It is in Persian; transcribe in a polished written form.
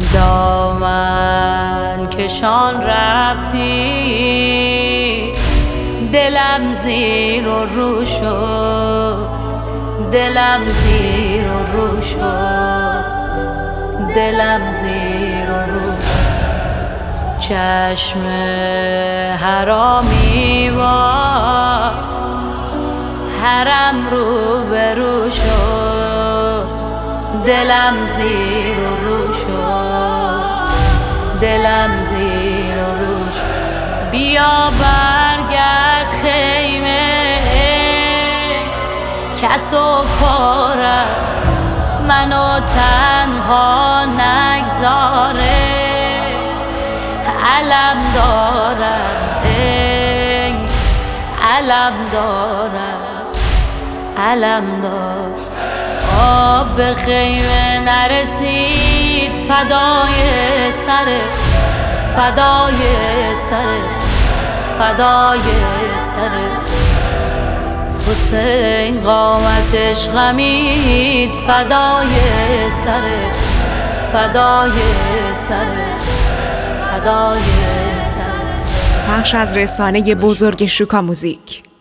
دامن کشان رفتی، دلم زیر و رو شد، دلم زیر و رو شد، دلم زیر و رو شد. چشم حرامی با حرم رو به رو شد، دلم زیر و رو شد، دلم زیر و رو شد. بیا برگرد خیمه کس و کارم، منو تنها نگذاره، علم دارم ای علم دارم، علم دارم. آب به خیمه نرسید، فدای سر، فدای سر، فدای سر. حسین قامتش غمید، فدای سر، فدای سر، فدای سر. بخش از رسانه بزرگ شوکا موزیک.